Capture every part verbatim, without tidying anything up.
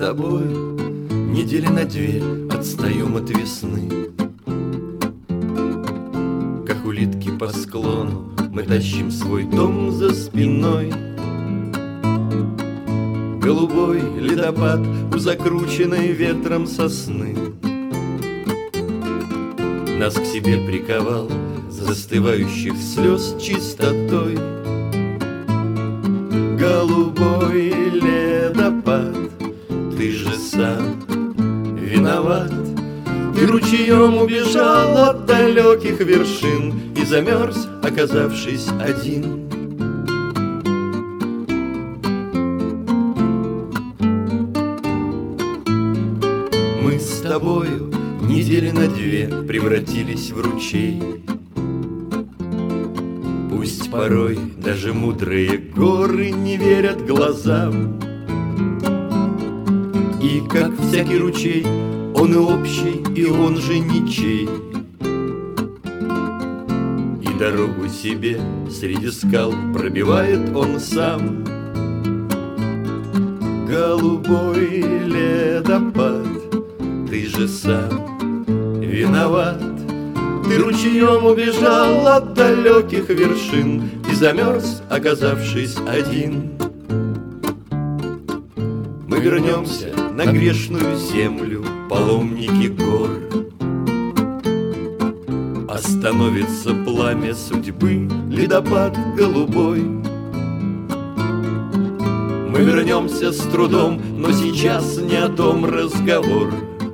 тобой недели на две отстаем от весны. Как улитки по склону мы тащим свой дом за спиной. Голубой ледопад у закрученной ветром сосны нас к себе приковал застывающих слез чистотой. Голубой ледопад, ты же сам виноват. Ты ручьем убежал от далеких вершин и замерз, оказавшись один. Мы с тобою недели на две превратились в ручей. Пусть порой даже мудрые горы не верят глазам, и как всякий ручей, он и общий, и он же ничей. И дорогу себе среди скал пробивает он сам. Голубой ледопад, ты же сам виноват. Ты ручьем убежал от далеких вершин и замерз, оказавшись один. Мы вернемся на грешную землю, паломники гор. Остановится пламя судьбы, ледопад голубой. Мы вернемся с трудом, но сейчас не о том разговор.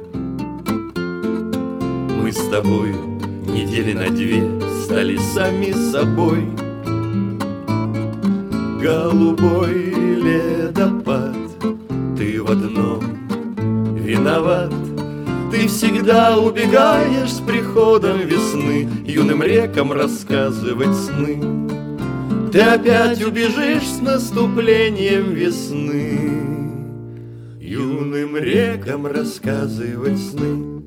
Мы с тобою недели на две стали сами собой. Голубой ледопад, ты в одном виноват. Ты всегда убегаешь с приходом весны юным рекам рассказывать сны. Ты опять убежишь с наступлением весны юным рекам рассказывать сны.